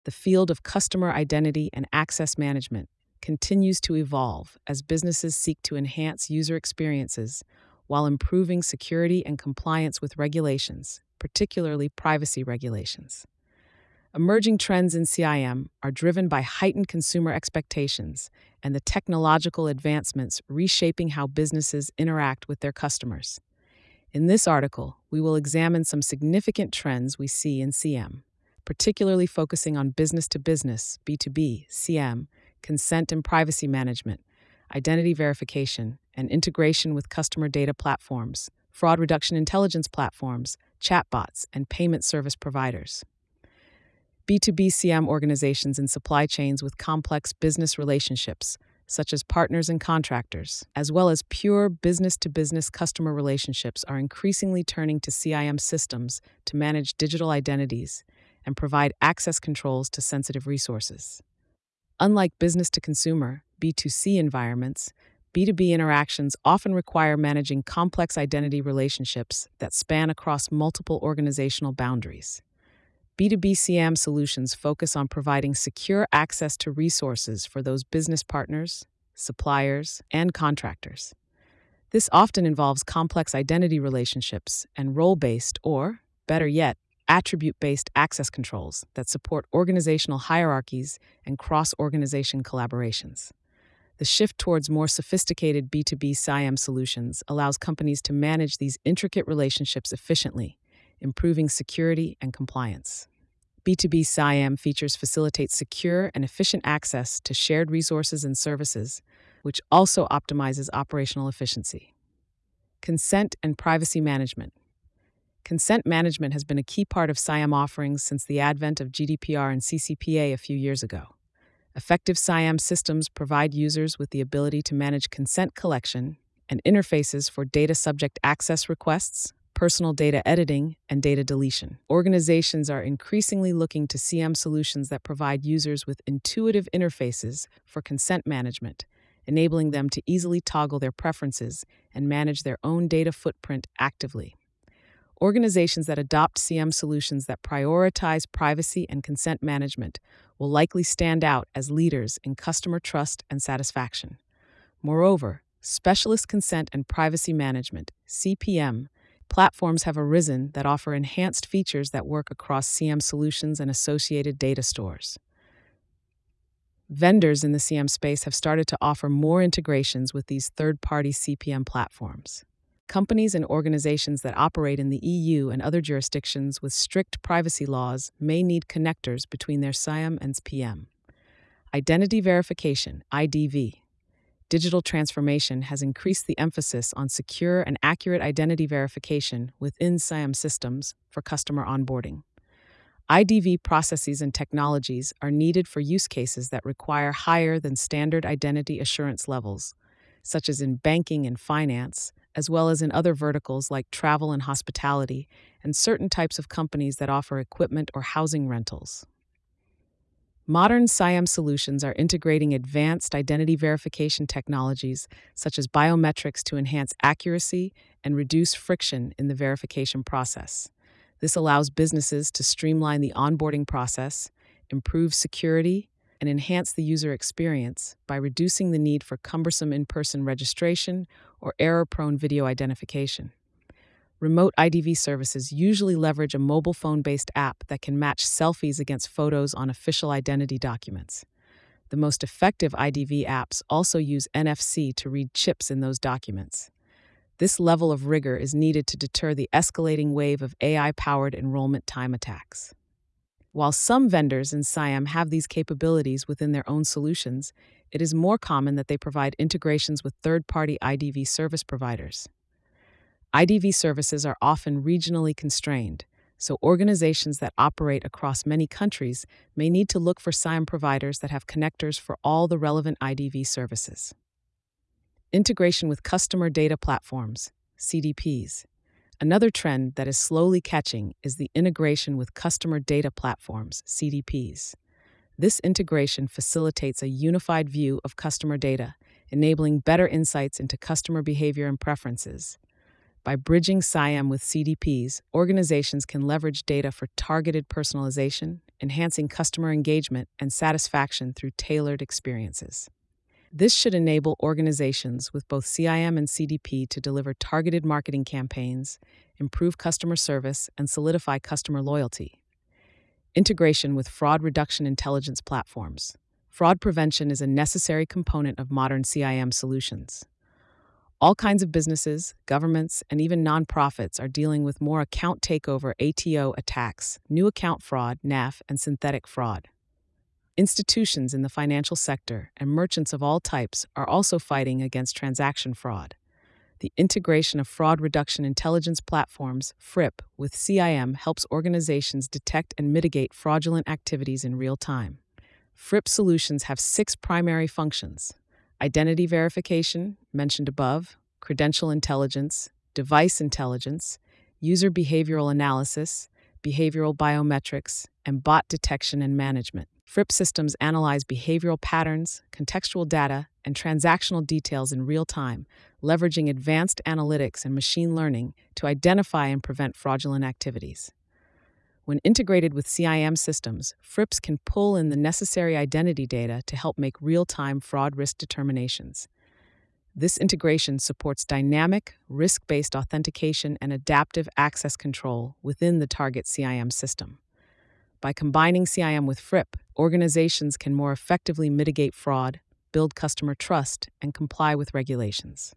The field of customer identity and access management continues to evolve as businesses seek to enhance user experiences while improving security and compliance with regulations, particularly privacy regulations. Emerging trends in CIM are driven by heightened consumer expectations and the technological advancements reshaping how businesses interact with their customers. In this article, we will examine some significant trends we see in CM, particularly focusing on business-to-business, B2B, CM, consent and privacy management, identity verification, and integration with customer data platforms, fraud reduction intelligence platforms, chatbots, and payment service providers. B2B CM organizations and supply chains with complex business relationships, such as partners and contractors, as well as pure business-to-business customer relationships, are increasingly turning to CIM systems to manage digital identities and provide access controls to sensitive resources. Unlike business-to-consumer, B2C environments, B2B interactions often require managing complex identity relationships that span across multiple organizational boundaries. B2B CM solutions focus on providing secure access to resources for those business partners, suppliers, and contractors. This often involves complex identity relationships and role-based or, better yet, attribute-based access controls that support organizational hierarchies and cross-organization collaborations. The shift towards more sophisticated B2B CIM solutions allows companies to manage these intricate relationships efficiently, improving security and compliance. B2B CIM features facilitate secure and efficient access to shared resources and services, which also optimizes operational efficiency. Consent and privacy management. Consent management has been a key part of CIM offerings since the advent of GDPR and CCPA a few years ago. Effective CIM systems provide users with the ability to manage consent collection and interfaces for data subject access requests, personal data editing, and data deletion. Organizations are increasingly looking to CM solutions that provide users with intuitive interfaces for consent management, enabling them to easily toggle their preferences and manage their own data footprint actively. Organizations that adopt CM solutions that prioritize privacy and consent management will likely stand out as leaders in customer trust and satisfaction. Moreover, specialist consent and privacy management, CPM, platforms have arisen that offer enhanced features that work across CM solutions and associated data stores. Vendors in the CM space have started to offer more integrations with these third-party CPM platforms. Companies and organizations that operate in the EU and other jurisdictions with strict privacy laws may need connectors between their CIM and PM. Identity verification, IDV. Digital transformation has increased the emphasis on secure and accurate identity verification within CIM systems for customer onboarding. IDV processes and technologies are needed for use cases that require higher than standard identity assurance levels, such as in banking and finance, as well as in other verticals like travel and hospitality, and certain types of companies that offer equipment or housing rentals. Modern CIM solutions are integrating advanced identity verification technologies such as biometrics to enhance accuracy and reduce friction in the verification process. This allows businesses to streamline the onboarding process, improve security, and enhance the user experience by reducing the need for cumbersome in-person registration or error-prone video identification. Remote IDV services usually leverage a mobile phone-based app that can match selfies against photos on official identity documents. The most effective IDV apps also use NFC to read chips in those documents. This level of rigor is needed to deter the escalating wave of AI-powered enrollment time attacks. While some vendors in CIM have these capabilities within their own solutions, it is more common that they provide integrations with third-party IDV service providers. IDV services are often regionally constrained, so organizations that operate across many countries may need to look for CIM providers that have connectors for all the relevant IDV services. Integration with customer data platforms, CDPs. Another trend that is slowly catching is the integration with customer data platforms, CDPs. This integration facilitates a unified view of customer data, enabling better insights into customer behavior and preferences. By bridging SIAM with CDPs, organizations can leverage data for targeted personalization, enhancing customer engagement and satisfaction through tailored experiences. This should enable organizations with both CIM and CDP to deliver targeted marketing campaigns, improve customer service, and solidify customer loyalty. Integration with fraud reduction intelligence platforms. Fraud prevention is a necessary component of modern CIM solutions. All kinds of businesses, governments, and even nonprofits are dealing with more account takeover ATO attacks, new account fraud, NAF, and synthetic fraud. Institutions in the financial sector and merchants of all types are also fighting against transaction fraud. The integration of fraud reduction intelligence platforms, FRIP, with CIM helps organizations detect and mitigate fraudulent activities in real time. FRIP solutions have 6 primary functions: identity verification, mentioned above, credential intelligence, device intelligence, user behavioral analysis, behavioral biometrics, and bot detection and management. FRIP systems analyze behavioral patterns, contextual data, and transactional details in real time, leveraging advanced analytics and machine learning to identify and prevent fraudulent activities. When integrated with CIM systems, FRIPs can pull in the necessary identity data to help make real-time fraud risk determinations. This integration supports dynamic, risk-based authentication and adaptive access control within the target CIM system. By combining CIM with FRIP, organizations can more effectively mitigate fraud, build customer trust, and comply with regulations.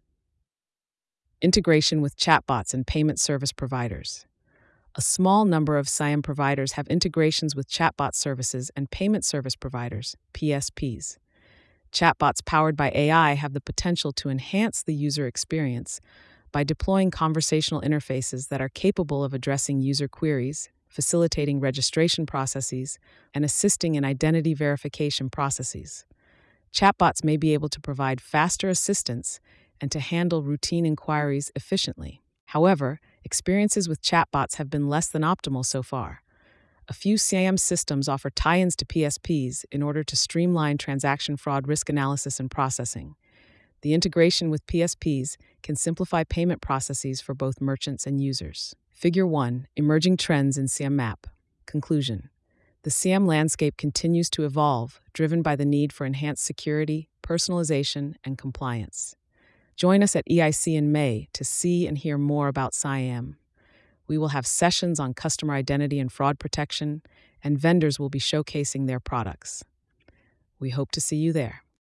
Integration with chatbots and payment service providers. A small number of CIM providers have integrations with chatbot services and payment service providers, PSPs. Chatbots powered by AI have the potential to enhance the user experience by deploying conversational interfaces that are capable of addressing user queries, facilitating registration processes, and assisting in identity verification processes. Chatbots may be able to provide faster assistance and to handle routine inquiries efficiently. However, experiences with chatbots have been less than optimal so far. A few CIM systems offer tie-ins to PSPs in order to streamline transaction fraud risk analysis and processing. The integration with PSPs can simplify payment processes for both merchants and users. Figure 1. Emerging trends in CIM Map. Conclusion. The CIM landscape continues to evolve, driven by the need for enhanced security, personalization, and compliance. Join us at EIC in May to see and hear more about CIM. We will have sessions on customer identity and fraud protection, and vendors will be showcasing their products. We hope to see you there.